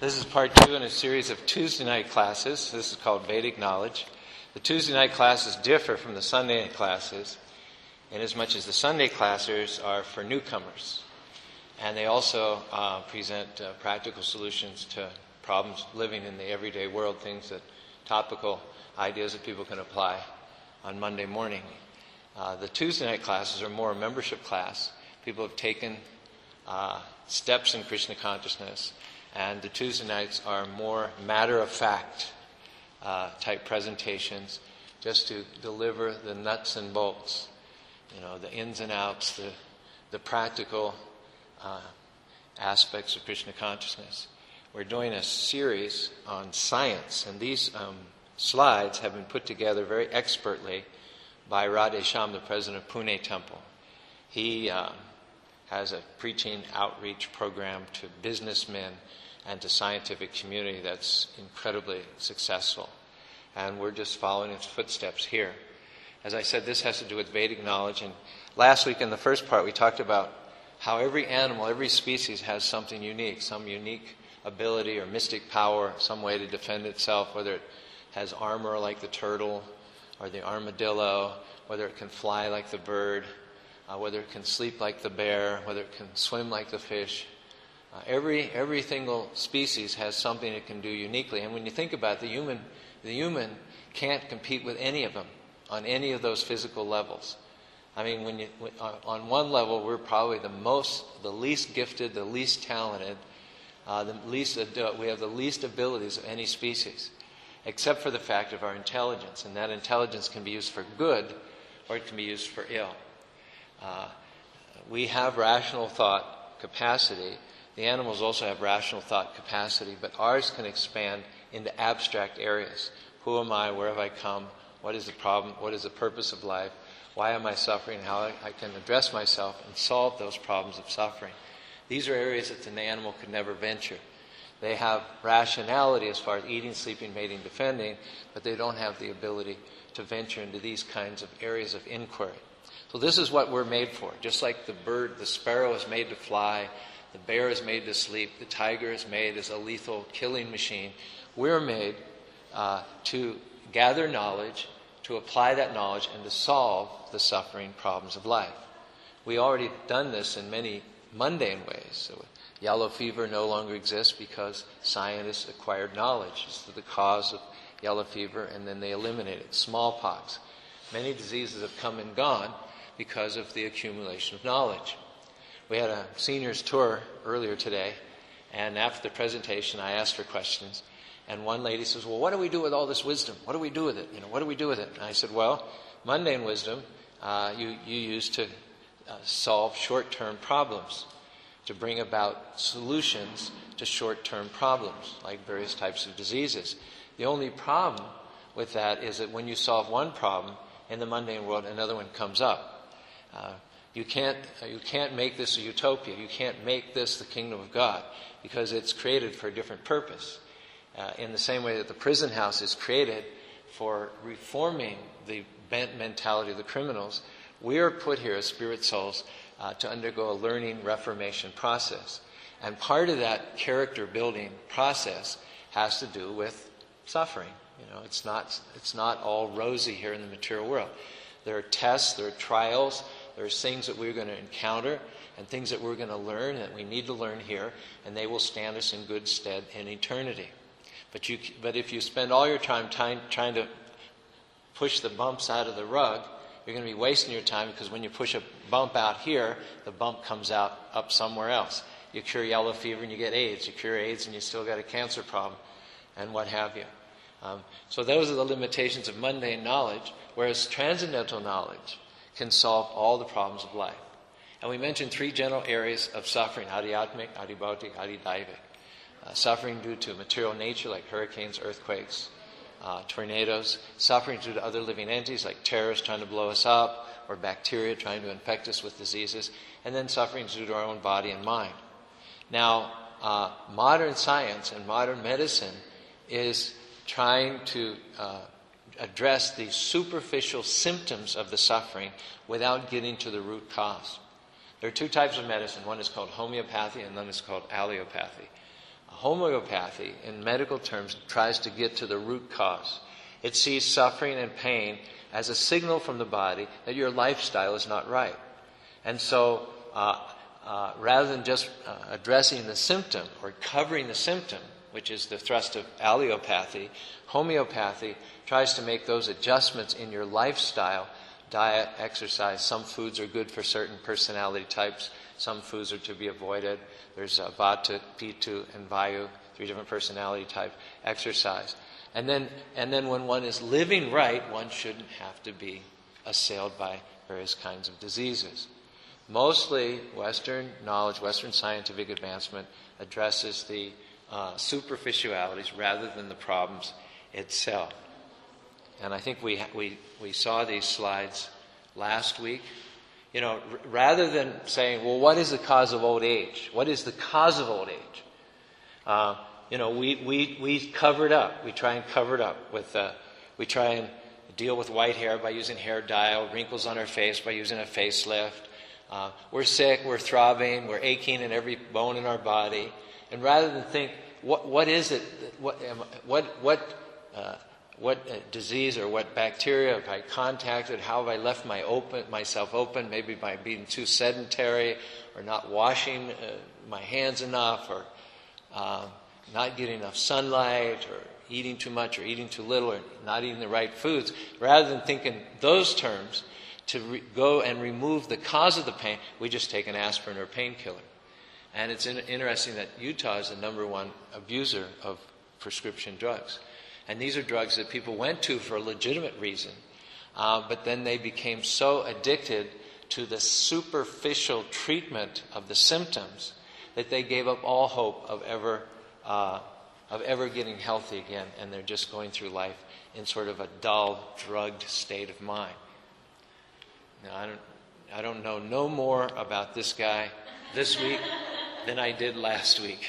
This is part 2 in a series of Tuesday night classes. This is called Vedic Knowledge. The Tuesday night classes differ from the Sunday night classes in as much as the Sunday classes are for newcomers. And they also present practical solutions to problems living in the everyday world, topical ideas that people can apply on Monday morning. The Tuesday night classes are more a membership class. People have taken steps in Krishna consciousness, and the Tuesday nights are more matter-of-fact type presentations, just to deliver the nuts and bolts, the ins and outs, the practical aspects of Krishna consciousness. We're doing a series on science, and these slides have been put together very expertly by Radhesham, the president of Pune Temple. He has a preaching outreach program to businessmen and to scientific community that's incredibly successful. And we're just following its footsteps here. As I said, this has to do with Vedic knowledge. And last week in the first part, we talked about how every animal, every species has something unique, some unique ability or mystic power, some way to defend itself, whether it has armor like the turtle or the armadillo, whether it can fly like the bird, whether it can sleep like the bear, whether it can swim like the fish. Every single species has something it can do uniquely. And when you think about it, the human can't compete with any of them on any of those physical levels. I mean, on one level, we're probably the least gifted, the least talented, we have the least abilities of any species, except for the fact of our intelligence. And that intelligence can be used for good, or it can be used for ill. We have rational thought capacity. The animals also have rational thought capacity, but ours can expand into abstract areas. Who am I? Where have I come? What is the problem? What is the purpose of life? Why am I suffering? How I can address myself and solve those problems of suffering. These are areas that an animal could never venture. They have rationality as far as eating, sleeping, mating, defending, but they don't have the ability to venture into these kinds of areas of inquiry. So this is what we're made for. Just like the bird, the sparrow is made to fly, the bear is made to sleep, the tiger is made as a lethal killing machine. We're made to gather knowledge, to apply that knowledge, and to solve the suffering problems of life. We already done this in many mundane ways. So yellow fever no longer exists because scientists acquired knowledge as to the cause of yellow fever, and then they eliminated smallpox. Many diseases have come and gone because of the accumulation of knowledge. We had a seniors tour earlier today, and after the presentation I asked for questions, and one lady says, well, what do we do with all this wisdom? What do we do with it? What do we do with it? And I said, well, mundane wisdom you use to solve short-term problems, to bring about solutions to short-term problems, like various types of diseases. The only problem with that is that when you solve one problem in the mundane world, another one comes up. You can't make this a utopia. You can't make this the kingdom of God, because it's created for a different purpose. In the same way that the prison house is created for reforming the bent mentality of the criminals, we are put here as spirit souls to undergo a learning reformation process. And part of that character building process has to do with suffering. It's not all rosy here in the material world. There are tests, there are trials, there are things that we're going to encounter and things that we're going to learn that we need to learn here, and they will stand us in good stead in eternity. But if you spend all your time trying to push the bumps out of the rug, you're going to be wasting your time, because when you push a bump out here, the bump comes up somewhere else. You cure yellow fever and you get AIDS. You cure AIDS and you still got a cancer problem, and what have you. So those are the limitations of mundane knowledge, whereas transcendental knowledge can solve all the problems of life. And we mentioned 3 general areas of suffering: adhyatmic, adhibhautik, adhidaivic. Suffering due to material nature, like hurricanes, earthquakes, tornadoes. Suffering due to other living entities, like terrorists trying to blow us up, or bacteria trying to infect us with diseases. And then suffering due to our own body and mind. Now, modern science and modern medicine is trying to address the superficial symptoms of the suffering without getting to the root cause. There are 2 types of medicine. One is called homeopathy, and one is called allopathy. Homeopathy, in medical terms, tries to get to the root cause. It sees suffering and pain as a signal from the body that your lifestyle is not right. And so, rather than just addressing the symptom or covering the symptom, which is the thrust of allopathy, homeopathy tries to make those adjustments in your lifestyle, diet, exercise. Some foods are good for certain personality types. Some foods are to be avoided. There's Vata, Pitta, and Vayu, 3 different personality types. Exercise. And then when one is living right, one shouldn't have to be assailed by various kinds of diseases. Mostly Western knowledge, Western scientific advancement addresses the superficialities rather than the problems itself. And I think we saw these slides last week. You know, rather than saying, well, what is the cause of old age? What is the cause of old age? We cover it up. We try and cover it up with, we try and deal with white hair by using hair dye, wrinkles on our face by using a facelift. We're sick, we're throbbing, we're aching in every bone in our body. And rather than think, what is it? What disease or what bacteria have I contacted? How have I left myself open? Maybe by being too sedentary, or not washing my hands enough, or not getting enough sunlight, or eating too much, or eating too little, or not eating the right foods. Rather than think in those terms, to go and remove the cause of the pain, we just take an aspirin or painkiller. And it's interesting that Utah is the number 1 abuser of prescription drugs. And these are drugs that people went to for a legitimate reason, but then they became so addicted to the superficial treatment of the symptoms that they gave up all hope of ever getting healthy again, and they're just going through life in sort of a dull, drugged state of mind. Now, I don't know no more about this guy this week than I did last week.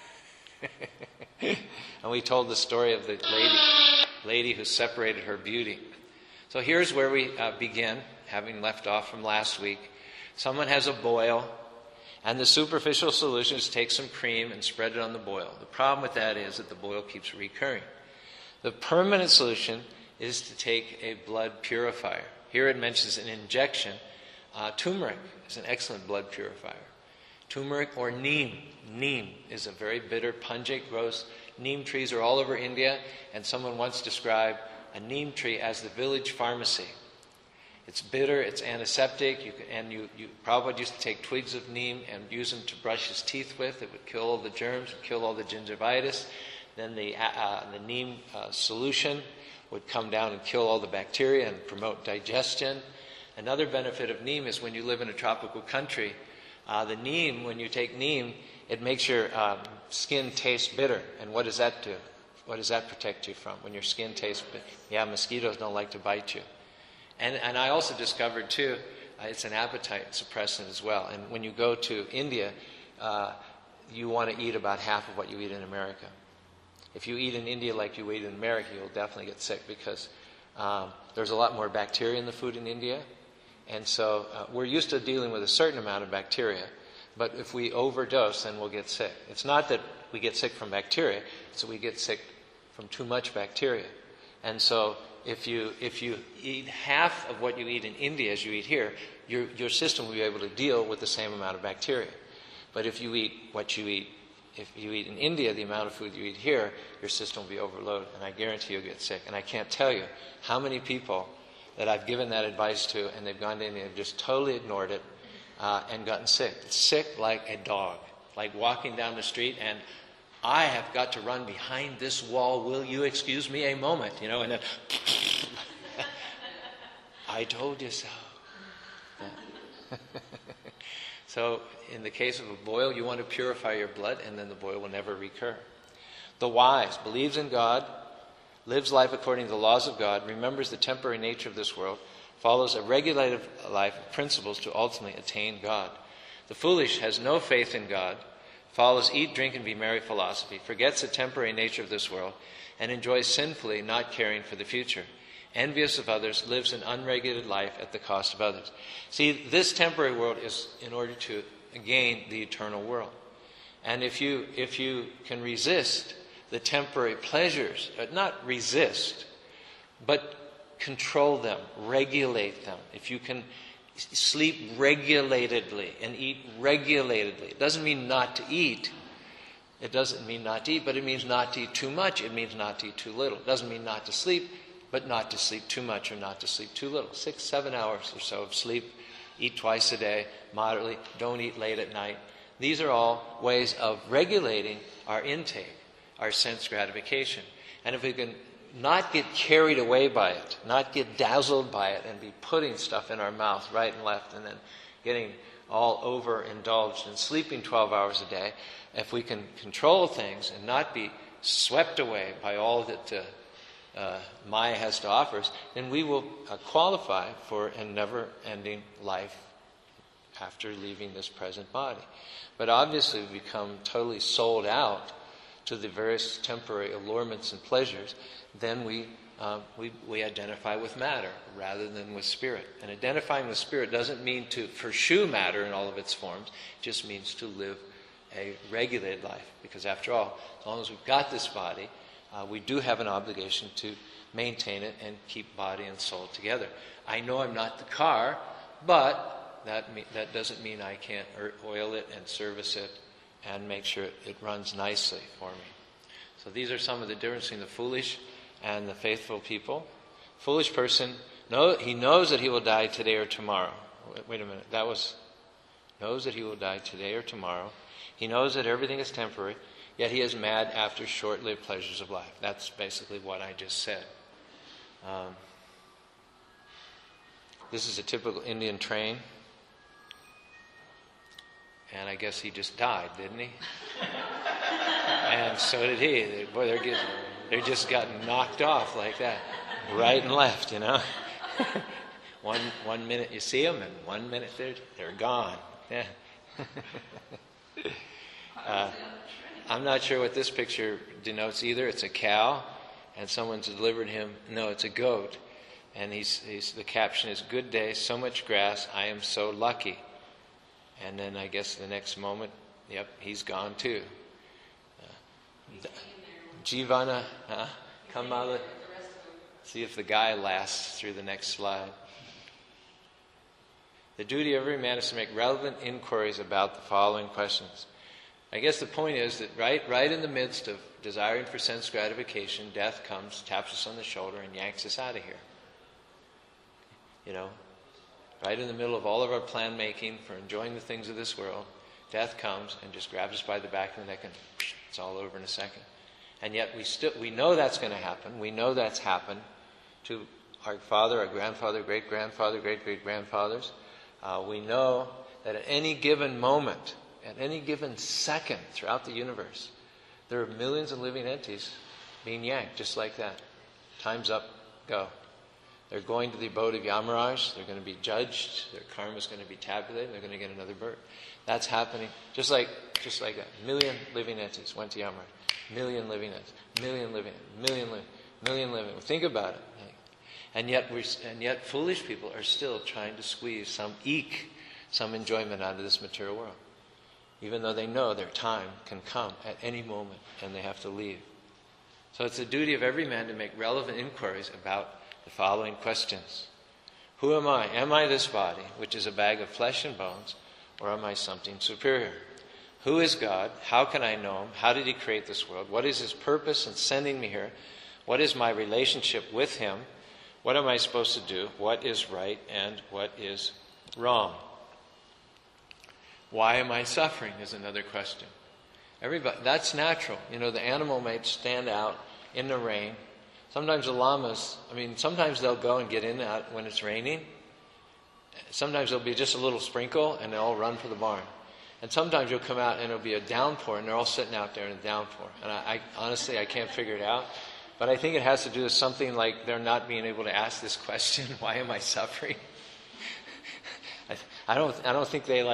And we told the story of the lady who separated her beauty. So here's where we begin, having left off from last week. Someone has a boil, and the superficial solution is take some cream and spread it on the boil. The problem with that is that the boil keeps recurring. The permanent solution is to take a blood purifier. Here it mentions an injection. Turmeric is an excellent blood purifier. Turmeric or neem. Neem is a very bitter, pungent, gross. Neem trees are all over India, and someone once described a neem tree as the village pharmacy. It's bitter, it's antiseptic, you probably used to take twigs of neem and use them to brush his teeth with. It would kill all the germs, kill all the gingivitis. Then the neem solution would come down and kill all the bacteria and promote digestion. Another benefit of neem is when you live in a tropical country, the neem, when you take neem, it makes your skin taste bitter. And what does that do? What does that protect you from when your skin tastes bitter? Yeah, mosquitoes don't like to bite you. And I also discovered, too, it's an appetite suppressant as well. And when you go to India, you want to eat about half of what you eat in America. If you eat in India like you eat in America, you'll definitely get sick because there's a lot more bacteria in the food in India. And so we're used to dealing with a certain amount of bacteria, but if we overdose, then we'll get sick. It's not that we get sick from bacteria, it's that we get sick from too much bacteria. And so if you eat half of what you eat in India as you eat here, your system will be able to deal with the same amount of bacteria. But if you eat in India, the amount of food you eat here, your system will be overloaded, and I guarantee you'll get sick. And I can't tell you how many people that I've given that advice to, and they've gone to India and just totally ignored it and gotten sick. Sick like a dog, like walking down the street, and I have got to run behind this wall. Will you excuse me a moment? And then I told you so. So in the case of a boil, you want to purify your blood, and then the boil will never recur. The wise believes in God, lives life according to the laws of God, remembers the temporary nature of this world, follows a regulative life of principles to ultimately attain God. The foolish has no faith in God, follows eat, drink, and be merry philosophy, forgets the temporary nature of this world, and enjoys sinfully, not caring for the future. Envious of others, lives an unregulated life at the cost of others. See, this temporary world is in order to gain the eternal world. And if you can resist the temporary pleasures, not resist, but control them, regulate them. If you can sleep regulatedly and eat regulatedly, it doesn't mean not to eat. It doesn't mean not to eat, but it means not to eat too much. It means not to eat too little. It doesn't mean not to sleep, but not to sleep too much or not to sleep too little. 6-7 hours or so of sleep. Eat twice a day, moderately. Don't eat late at night. These are all ways of regulating our intake, our sense gratification. And if we can not get carried away by it, not get dazzled by it, and be putting stuff in our mouth right and left, and then getting all overindulged and sleeping 12 hours a day, if we can control things and not be swept away by all that Maya has to offer us, then we will qualify for a never-ending life after leaving this present body. But obviously we become totally sold out to the various temporary allurements and pleasures, then we identify with matter rather than with spirit. And identifying with spirit doesn't mean to pursue matter in all of its forms, it just means to live a regulated life. Because after all, as long as we've got this body, we do have an obligation to maintain it and keep body and soul together. I know I'm not the car, but that doesn't mean I can't oil it and service it and make sure it runs nicely for me. So these are some of the differences between the foolish and the faithful people. Foolish person, he knows that he will die today or tomorrow. Wait a minute, knows that he will die today or tomorrow. He knows that everything is temporary, yet he is mad after short-lived pleasures of life. That's basically what I just said. This is a typical Indian train. And I guess he just died, didn't he? And so did he. Boy, they just got knocked off like that, right and left, you know. One minute you see them, and 1 minute they're gone. Yeah. I'm not sure what this picture denotes either. It's a cow, and someone's delivered him. No, it's a goat, and the caption is, "Good day, so much grass. I am so lucky." And then I guess the next moment, yep, he's gone too. Jivana, Kamala. See if the guy lasts through the next slide. The duty of every man is to make relevant inquiries about the following questions. I guess the point is that right in the midst of desiring for sense gratification, death comes, taps us on the shoulder, and yanks us out of here. You know? Right in the middle of all of our plan making for enjoying the things of this world, death comes and just grabs us by the back of the neck and it's all over in a second. And yet we know that's going to happen. We know that's happened to our father, our grandfather, great-grandfather, great-great-grandfathers. We know that at any given moment, at any given second throughout the universe, there are millions of living entities being yanked just like that. Time's up, go. They're going to the abode of Yamaraj. They're going to be judged. Their karma is going to be tabulated. They're going to get another birth. That's happening just like that. Million living entities went to Yamaraj. Million living entities. Million living. Think about it. And yet foolish people are still trying to squeeze some enjoyment out of this material world, even though they know their time can come at any moment and they have to leave. So it's the duty of every man to make relevant inquiries about the following questions. Who am I? Am I this body, which is a bag of flesh and bones, or am I something superior? Who is God? How can I know Him? How did He create this world? What is His purpose in sending me here? What is my relationship with Him? What am I supposed to do? What is right and what is wrong? Why am I suffering is another question. That's natural. You know, the animal may stand out in the rain. Sometimes the llamas, sometimes they'll go and get in out when it's raining. Sometimes there'll be just a little sprinkle and they'll all run for the barn. And sometimes you'll come out and it'll be a downpour and they're all sitting out there in a downpour. And I honestly, I can't figure it out. But I think it has to do with something like they're not being able to ask this question, why am I suffering? I don't think they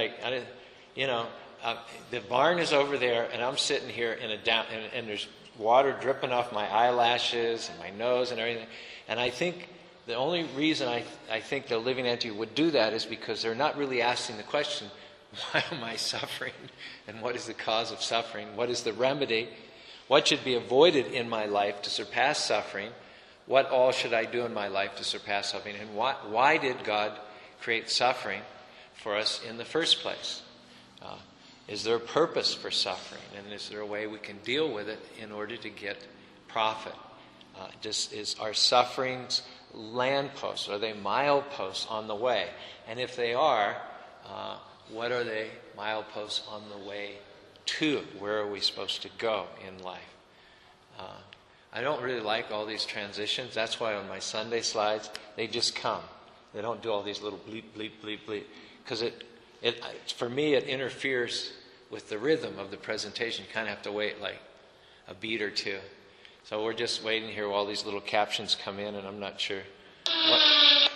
the barn is over there and I'm sitting here and there's water dripping off my eyelashes and my nose and everything. And I think the only reason I think the living entity would do that is because they're not really asking the question, Why am I suffering? And what is the cause of suffering? What is the remedy? What should be avoided in my life to surpass suffering? What all should I do in my life to surpass suffering? And why did God create suffering for us in the first place? Is there a purpose for suffering? And is there a way we can deal with it in order to get profit? Is our sufferings landposts? Are they mileposts on the way? And if they are, what are they mileposts on the way to? Where are we supposed to go in life? I don't really like all these transitions. That's why on my Sunday slides, they just come. They don't do all these little bleep, bleep, bleep, bleep. Because for me, it interferes with the rhythm of the presentation. You kind of have to wait like a beat or two. So we're just waiting here while these little captions come in, and I'm not sure what.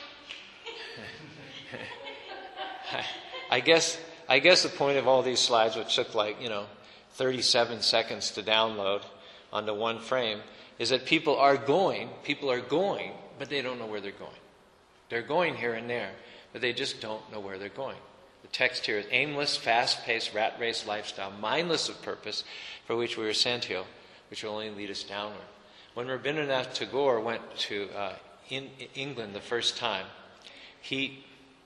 I guess the point of all these slides, which took 37 seconds to download onto one frame, is that people are going, but they don't know where they're going. They're going here and there, but they just don't know where they're going. The text here is aimless, fast-paced, rat race lifestyle, mindless of purpose, for which we were sent here, which will only lead us downward. When Rabindranath Tagore went to England the first time, he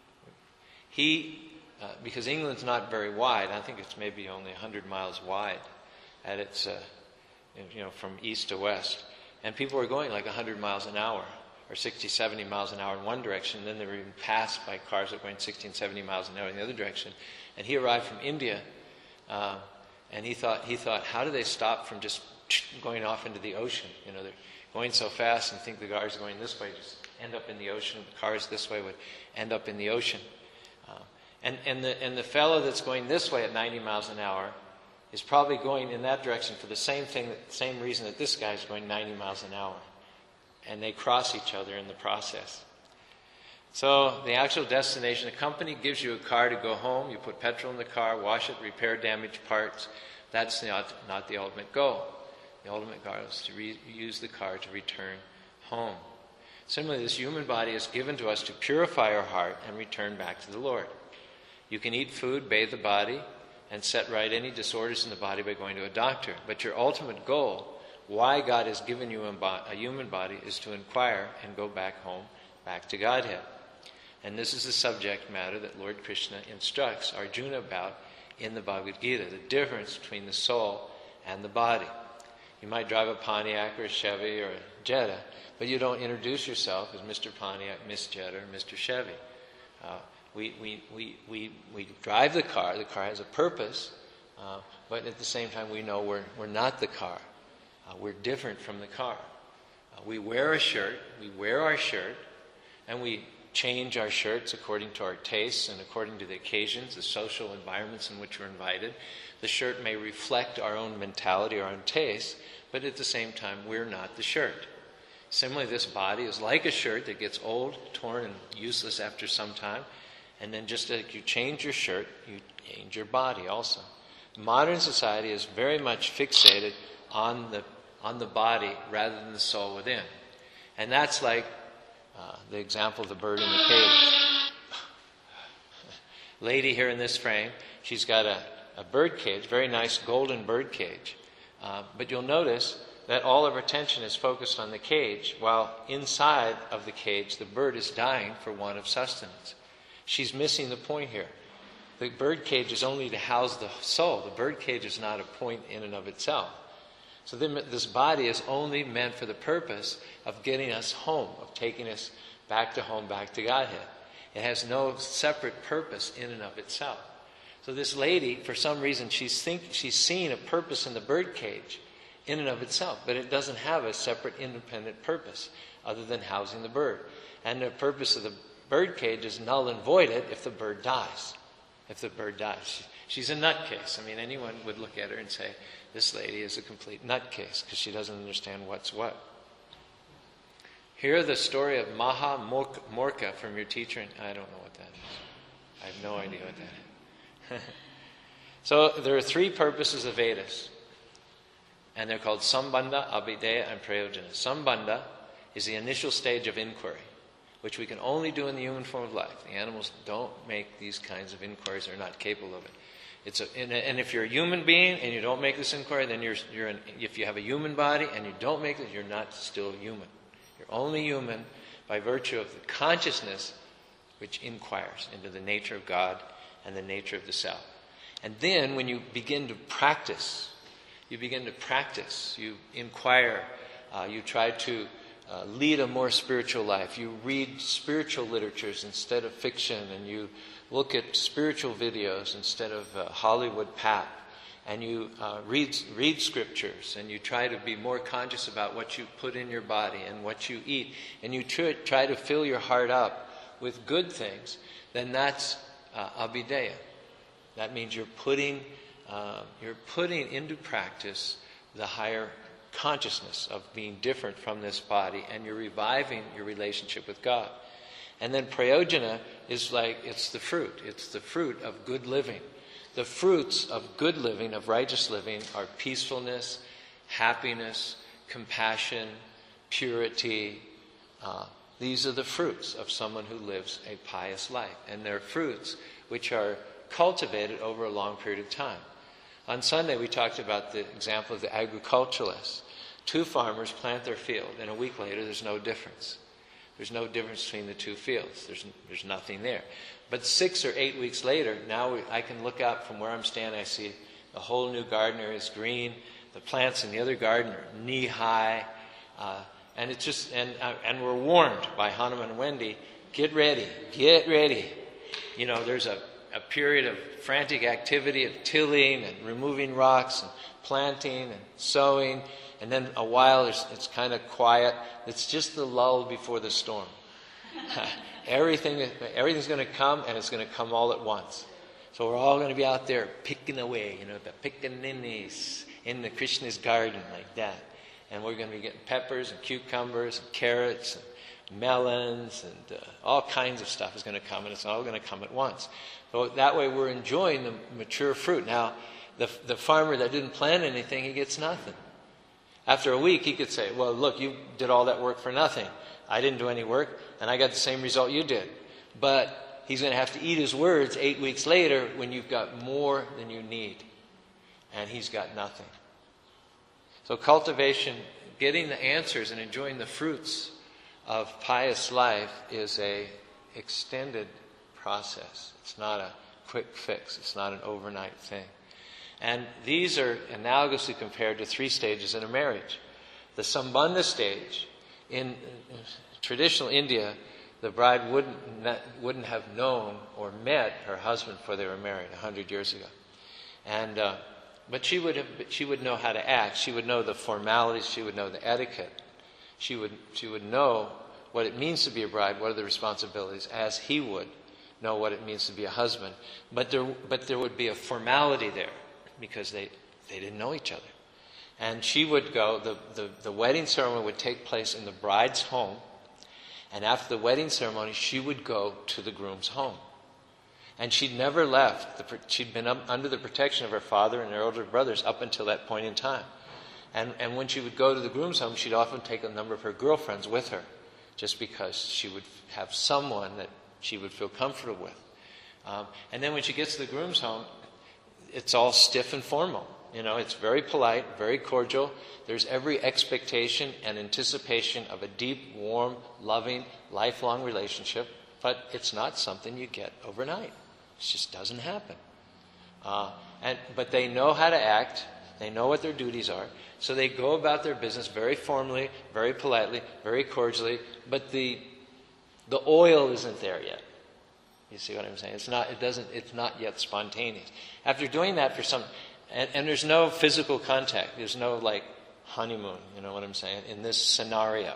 because England's not very wide, I think it's maybe only 100 miles wide at its, from east to west. And people were going like 100 miles an hour, or 60, 70 miles an hour in one direction, and then they were even passed by cars that were going 60 and 70 miles an hour in the other direction. And he arrived from India, and he thought, how do they stop from just going off into the ocean? They're going so fast and think the cars going this way just end up in the ocean. The cars this way would end up in the ocean. And the fellow that's going this way at 90 miles an hour is probably going in that direction for the same reason that this guy's going 90 miles an hour. And they cross each other in the process. So the actual destination, the company gives you a car to go home. You put petrol in the car, wash it, repair damaged parts. That's not the ultimate goal. The ultimate goal is to use the car to return home. Similarly, this human body is given to us to purify our heart and return back to the Lord. You can eat food, bathe the body, and set right any disorders in the body by going to a doctor. But your ultimate goal, why God has given you a human body, is to inquire and go back home, back to Godhead. And this is the subject matter that Lord Krishna instructs Arjuna about in the Bhagavad Gita, the difference between the soul and the body. You might drive a Pontiac or a Chevy or a Jetta, but you don't introduce yourself as Mr. Pontiac, Miss Jetta, or Mr. Chevy. We drive the car. The car has a purpose, but at the same time we know we're not the car. We're different from the car. We wear a shirt. We wear our shirt, and we change our shirts according to our tastes and according to the occasions, the social environments in which we're invited. The shirt may reflect our own mentality, our own taste, but at the same time we're not the shirt. Similarly, this body is like a shirt that gets old, torn, and useless after some time. And then just like you change your shirt, you change your body also. Modern society is very much fixated on the body rather than the soul within. And that's like the example of the bird in the cage. Lady here in this frame, she's got a bird cage, very nice golden bird cage. But you'll notice that all of her attention is focused on the cage, while inside of the cage, the bird is dying for want of sustenance. She's missing the point here. The bird cage is only to house the soul. The bird cage is not a point in and of itself. So this body is only meant for the purpose of getting us home, of taking us back to home, back to Godhead. It has no separate purpose in and of itself. So this lady, for some reason, she's seen a purpose in the bird cage in and of itself, but it doesn't have a separate independent purpose other than housing the bird. And the purpose of the bird cage is null and voided if the bird dies. If the bird dies. She's a nutcase. I mean, anyone would look at her and say, this lady is a complete nutcase because she doesn't understand what's what. Hear the story of Maha Morka from your teacher. I don't know what that is. I have no idea what that is. So there are three purposes of Vedas. And they're called Sambandha, Abhideya, and Prayojana. Sambandha is the initial stage of inquiry. which we can only do in the human form of life. The animals don't make these kinds of inquiries; they're not capable of it. And if you're a human being and you don't make this inquiry, then if you have a human body and you don't make it, you're not still human. You're only human by virtue of the consciousness which inquires into the nature of God and the nature of the self. And then when you begin to practice, you inquire, you try to lead a more spiritual life. You read spiritual literatures instead of fiction, and you look at spiritual videos instead of Hollywood pap, and you read scriptures, and you try to be more conscious about what you put in your body and what you eat, and you try to fill your heart up with good things, then that's abhideya. That means you're putting into practice the higher consciousness of being different from this body, and you're reviving your relationship with God. And then prayojana is it's the fruit of good living. The fruits of good living, of righteous living, are peacefulness, happiness, compassion, purity. These are the fruits of someone who lives a pious life, and they're fruits which are cultivated over a long period of time. On Sunday, we talked about the example of the agriculturalist. 2 farmers plant their field, and a week later, there's no difference. There's no difference between the 2 fields. There's nothing there. But 6 or 8 weeks later, now I can look out from where I'm standing. I see the whole new garden area is green. The plants in the other garden are knee-high. And it's just, and we're warned by Hanuman and Wendy, get ready. You know, there's a period of frantic activity of tilling and removing rocks and planting and sowing, and then a while it's kind of quiet. It's just the lull before the storm. Everything's going to come, and it's going to come all at once. So we're all going to be out there picking away, the pickaninnies in the Krishna's garden like that. And we're going to be getting peppers and cucumbers and carrots and melons and all kinds of stuff is going to come, and it's all going to come at once. So that way we're enjoying the mature fruit. Now, the farmer that didn't plant anything, he gets nothing. After a week, he could say, well, look, you did all that work for nothing. I didn't do any work, and I got the same result you did. But he's going to have to eat his words 8 weeks later when you've got more than you need, and he's got nothing. So cultivation, getting the answers and enjoying the fruits of pious life is a extended process. It's not a quick fix. It's not an overnight thing. And these are analogously compared to 3 stages in a marriage. The Sambandha stage, in traditional India, the bride wouldn't have known or met her husband before they were married 100 years ago. And but she would know how to act. She would know the formalities. She would know the etiquette. She would know what it means to be a bride, what are the responsibilities, as he would know what it means to be a husband. But there would be a formality there because they didn't know each other. And she would go, the wedding ceremony would take place in the bride's home, and after the wedding ceremony, she would go to the groom's home. And she'd never left. She'd been under the protection of her father and her older brothers up until that point in time. And when she would go to the groom's home, she'd often take a number of her girlfriends with her, just because she would have someone that she would feel comfortable with. And then when she gets to the groom's home, it's all stiff and formal. It's very polite, very cordial. There's every expectation and anticipation of a deep, warm, loving, lifelong relationship. But it's not something you get overnight. It just doesn't happen. But they know how to act. They know what their duties are. So they go about their business very formally, very politely, very cordially. But the oil isn't there yet. You see what I'm saying? It's not yet spontaneous. After doing that for some, and there's no physical contact. There's no honeymoon. You know what I'm saying? In this scenario.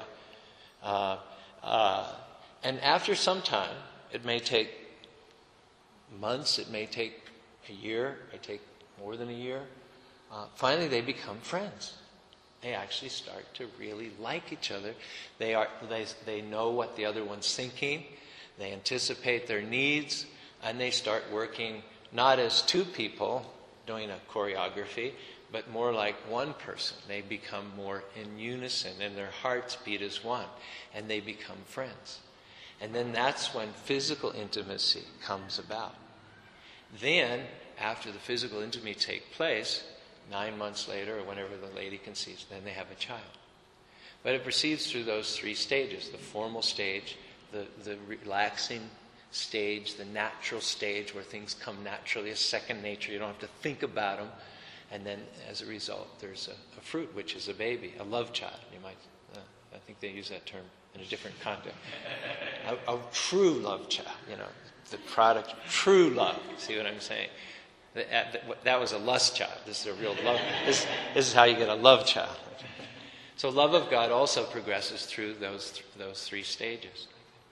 And after some time, it may take months, it may take a year, it may take more than a year. Finally, they become friends. They actually start to really like each other. They know what the other one's thinking. They anticipate their needs, and they start working not as 2 people doing a choreography, but more like one person. They become more in unison, and their hearts beat as one, and they become friends. And then that's when physical intimacy comes about. Then, after the physical intimacy takes place, 9 months later, or whenever the lady conceives, then they have a child. But it proceeds through those 3 stages: the formal stage, the relaxing stage, the natural stage where things come naturally, a second nature. You don't have to think about them. And then, as a result, there's a fruit, which is a baby, a love child. You might, I think they use that term in a different context. A true love child, the product of true love. See what I'm saying? That was a lust child. This is a real love. This is how you get a love child. So love of God also progresses through those 3 stages.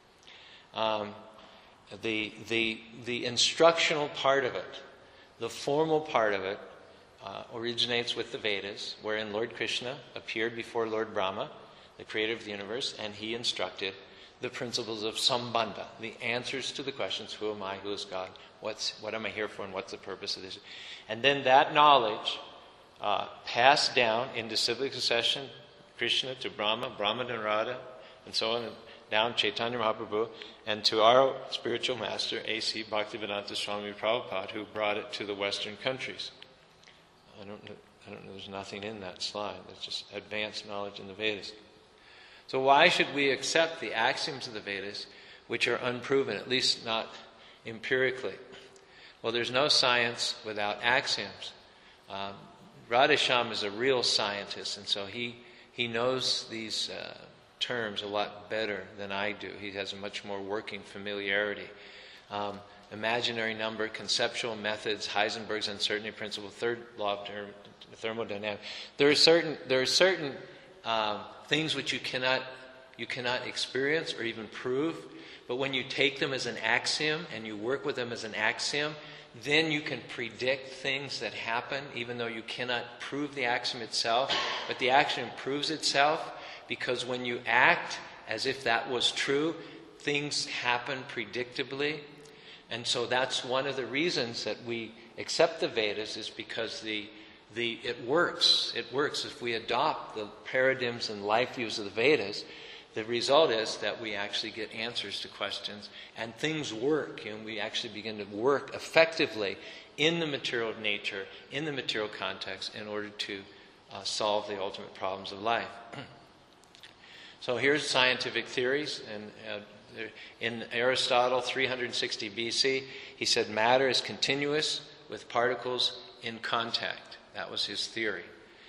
The instructional part of it, the formal part of it, originates with the Vedas, wherein Lord Krishna appeared before Lord Brahma, the creator of the universe, and he instructed the principles of Sambandha, the answers to the questions: who am I, who is God, what am I here for, and what's the purpose of this? And then that knowledge passed down in disciplic succession, Krishna to Brahma, Brahma to Narada, and so on, down Chaitanya Mahaprabhu, and to our spiritual master, A.C. Bhaktivedanta Swami Prabhupada, who brought it to the Western countries. I don't know, there's nothing in that slide. It's just advanced knowledge in the Vedas. So why should we accept the axioms of the Vedas, which are unproven, at least not empirically? Well, there's no science without axioms. Radhesham is a real scientist, and so he knows these terms a lot better than I do. He has a much more working familiarity. Imaginary number, conceptual methods, Heisenberg's uncertainty principle, third law of thermodynamics. There are certain things which you cannot experience or even prove, but when you take them as an axiom and you work with them as an axiom, then you can predict things that happen, even though you cannot prove the axiom itself. But the axiom proves itself because when you act as if that was true, things happen predictably. And so that's one of the reasons that we accept the Vedas, is because it works. It works. If we adopt the paradigms and life views of the Vedas, the result is that we actually get answers to questions, and things work, and we actually begin to work effectively in the material nature, in the material context, in order to solve the ultimate problems of life. So here's scientific theories, and in Aristotle, 360 BC, he said matter is continuous with particles in contact. That was his theory.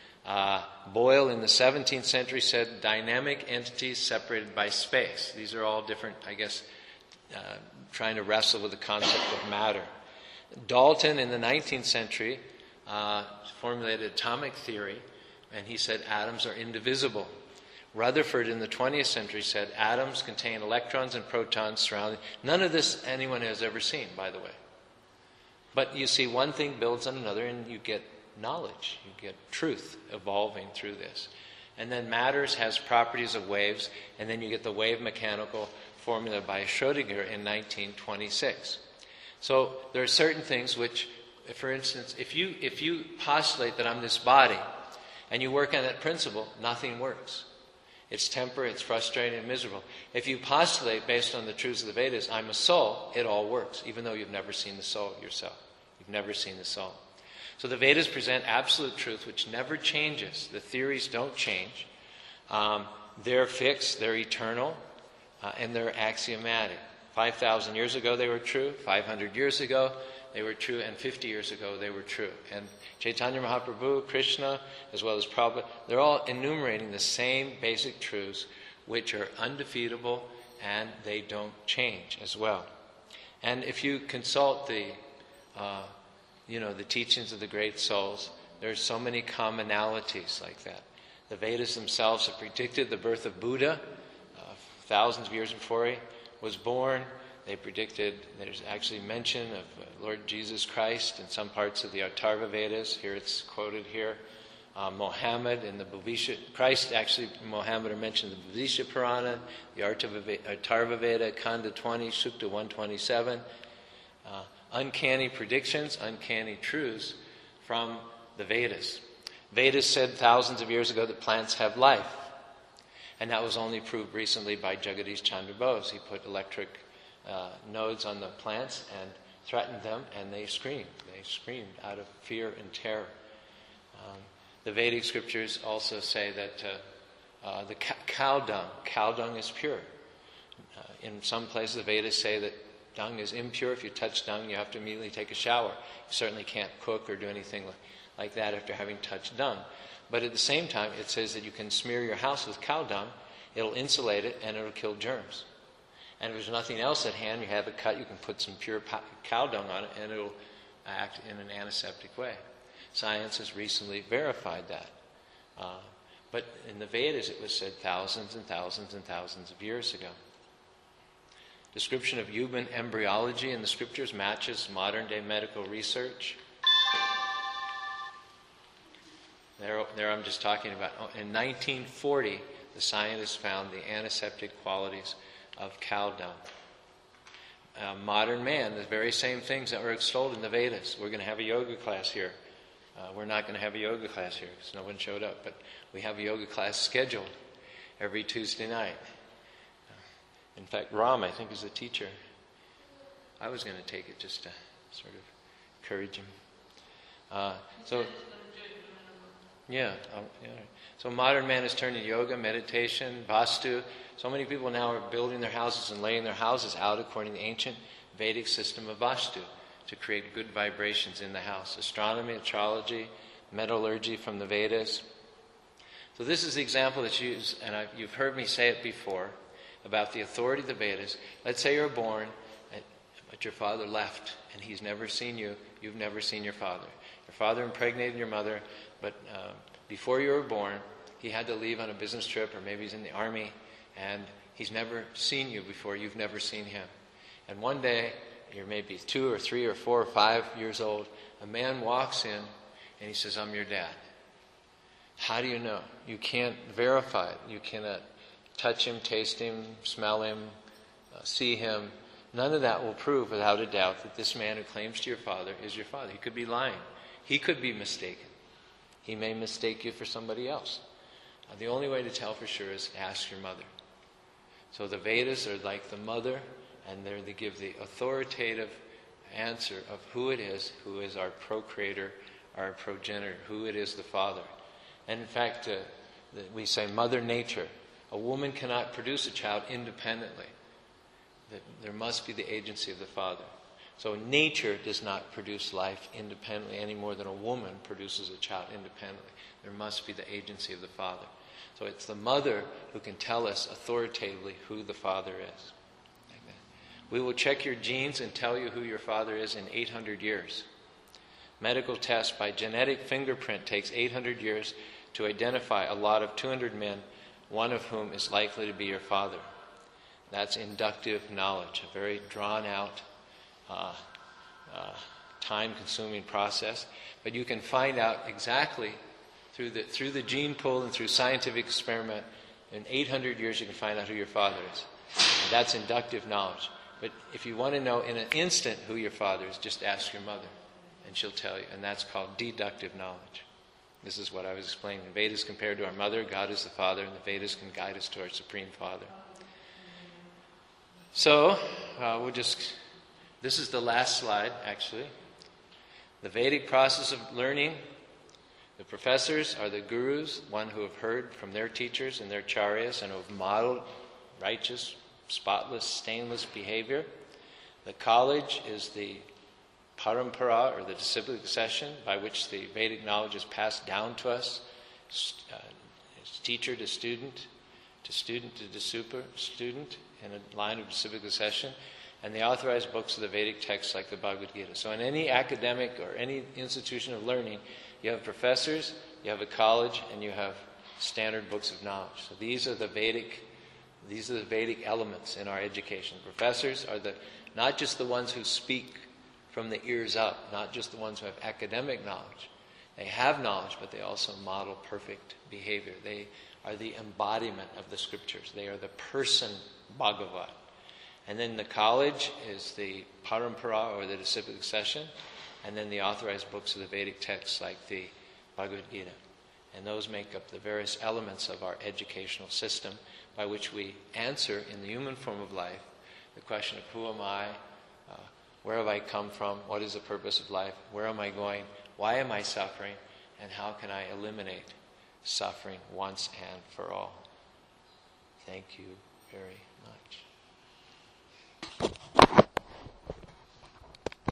Boyle in the 17th century said dynamic entities separated by space. These are all different, trying to wrestle with the concept of matter. Dalton in the 19th century formulated atomic theory, and he said atoms are indivisible. Rutherford in the 20th century said atoms contain electrons and protons surrounding. None of this anyone has ever seen, by the way. But you see, one thing builds on another, and you get knowledge, you get truth evolving through this. And then matter has properties of waves, and then you get the wave mechanical formula by Schrödinger in 1926. So there are certain things which, for instance, if you postulate that I'm this body, and you work on that principle, nothing works. It's temporary, it's frustrating and miserable. If you postulate based on the truths of the Vedas, I'm a soul, it all works, even though you've never seen the soul yourself. You've never seen the soul. So the Vedas present absolute truth which never changes. The theories don't change. They're fixed, they're eternal, and they're axiomatic. 5,000 years ago they were true, 500 years ago they were true, and 50 years ago they were true. And Chaitanya Mahaprabhu, Krishna, as well as Prabhupada, they're all enumerating the same basic truths which are undefeatable and they don't change as well. And if you consult the teachings of the great souls, there's so many commonalities like that. The Vedas themselves have predicted the birth of Buddha thousands of years before he was born. They predicted, there's actually mention of Lord Jesus Christ in some parts of the Atharva Vedas. Here it's quoted here. Mohammed in the Bhavisha, Christ actually, Mohammed are mentioned in the Bhavisha Purana, the Atharva Veda, Kanda 20, Sukta 127. Uncanny predictions, uncanny truths from the Vedas. Vedas said thousands of years ago that plants have life. And that was only proved recently by Jagadish Chandra Bose. He put electric nodes on the plants and threatened them, and they screamed. They screamed out of fear and terror. The Vedic scriptures also say that the cow dung is pure. In some places, the Vedas say that dung is impure. If you touch dung, you have to immediately take a shower. You certainly can't cook or do anything like that after having touched dung. But at the same time, it says that you can smear your house with cow dung. It'll insulate it, and it'll kill germs. And if there's nothing else at hand, you have it cut, you can put some pure cow dung on it, and it'll act in an antiseptic way. Science has recently verified that. But in the Vedas, it was said thousands and thousands and thousands of years ago. Description of human embryology in the scriptures matches modern-day medical research. There I'm just talking about. In 1940, the scientists found the antiseptic qualities of cow dung. Modern man, the very same things that were extolled in the Vedas. We're going to have a yoga class here. We're not going to have a yoga class here because no one showed up, but we have a yoga class scheduled every Tuesday night. In fact, Ram, I think, is the teacher. I was going to take it just to sort of encourage him. So modern man has turned to yoga, meditation, vastu. So many people now are building their houses and laying their houses out according to the ancient Vedic system of vastu to create good vibrations in the house. Astronomy, astrology, metallurgy from the Vedas. So this is the example that's used, and you've heard me say it before, about the authority of the Vedas. Let's say you're born, but your father left, and he's never seen you. You've never seen your father. Your father impregnated your mother, but before you were born, he had to leave on a business trip, or maybe he's in the army, and he's never seen you before. You've never seen him. And one day, you're maybe 2 or 3 or 4 or 5 years old, a man walks in, and he says, "I'm your dad." How do you know? You can't verify it. You cannot touch him, taste him, smell him, see him. None of that will prove without a doubt that this man who claims to your father is your father. He could be lying. He could be mistaken. He may mistake you for somebody else. The only way to tell for sure is to ask your mother. So the Vedas are like the mother, and they give the authoritative answer of who is our procreator, our progenitor, who it is the father. And in fact, we say Mother Nature. A woman cannot produce a child independently. There must be the agency of the father. So nature does not produce life independently any more than a woman produces a child independently. There must be the agency of the father. So it's the mother who can tell us authoritatively who the father is. Like that. We will check your genes and tell you who your father is in 800 years. Medical test by genetic fingerprint takes 800 years to identify a lot of 200 men, one of whom is likely to be your father. That's inductive knowledge, a very drawn-out, time-consuming process. But you can find out exactly through the gene pool and through scientific experiment. In 800 years, you can find out who your father is. And that's inductive knowledge. But if you want to know in an instant who your father is, just ask your mother, and she'll tell you. And that's called deductive knowledge. This is what I was explaining. The Vedas compared to our mother, God is the Father, and the Vedas can guide us to our Supreme Father. So, this is the last slide, actually. The Vedic process of learning. The professors are the gurus, one who have heard from their teachers and their charyas and who have modeled righteous, spotless, stainless behavior. The college is the parampara, or the disciplic succession, by which the Vedic knowledge is passed down to us, teacher to student to super student, in a line of disciplic succession, and the authorized books of the Vedic texts like the Bhagavad Gita. So in any academic or any institution of learning, you have professors, you have a college, and you have standard books of knowledge. So these are the Vedic elements in our education. Professors are not just the ones who speak from the ears up, not just the ones who have academic knowledge. They have knowledge, but they also model perfect behavior. They are the embodiment of the scriptures. They are the person Bhagavat. And then the college is the parampara, or the disciplic succession, and then the authorized books of the Vedic texts like the Bhagavad Gita. And those make up the various elements of our educational system by which we answer in the human form of life the question of who am I, where have I come from, what is the purpose of life, where am I going, why am I suffering, and how can I eliminate suffering once and for all. Thank you very much.